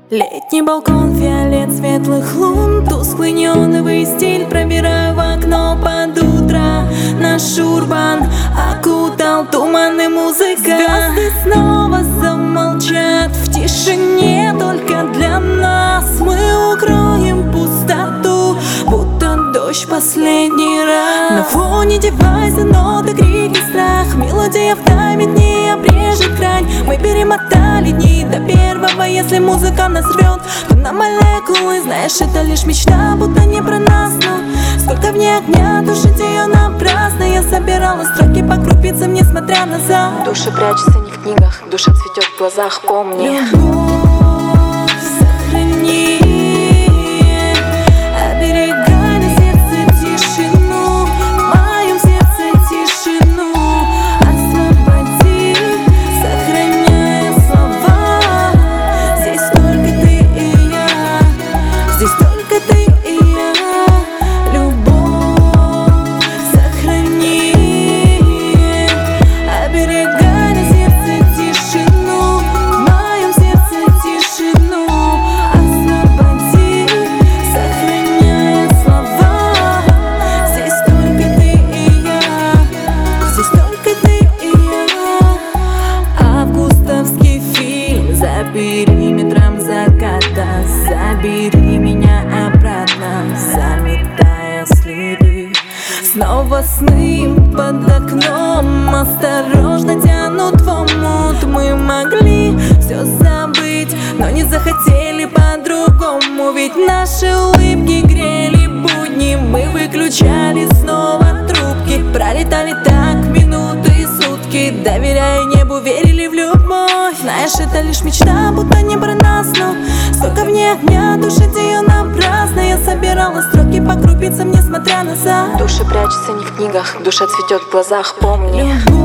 Летний балкон, фиолет светлых лун, тусклый неоновый стиль, пробираю в окно под утро. Наш урбан окутал туман и музыка. Звезды снова замолчат в тишине, только для нас. Мы укроем пустоту, будто дождь последний раз. На фоне девайса ноты, крики, страх. Мелодия в тайме дней обрежет грань. Мы перемотали дни до первого. Если музыка нас рвет, то на молекулы. Знаешь, это лишь мечта, будто не про нас. Но сколько в ней огня, душить ее напрасно. Я собирала строки по крупицам, несмотря на за. Душа прячется не в книгах, душа цветет в глазах, помни. Любовь сохрани, оберегай на сердце тишину, в моем сердце тишину. Освободи, сохраняя слова. Здесь только ты и я, здесь только ты и я. Любовь сохрани, оберегай на сердце тишину, в моем сердце тишину. Освободи, сохраняя слова. Здесь только ты и я, здесь только ты и я. Августовский фильм за периметром заката. Забери меня обратно, заметая следы. Снова сны под окном осторожно тянут в омут. Мы могли все забыть, но не захотели по-другому. Ведь наши улыбки грели будни. Мы выключали снова трубки. Пролетали так минуты и сутки, доверяя небу, верили в любовь. Знаешь, это лишь мечта, будто не про нас. Но сколько в ней огня, душить ее напрасно. Я собирала строки по крупицам, несмотря на за. Душа прячется не в книгах, душа цветет в глазах, помни.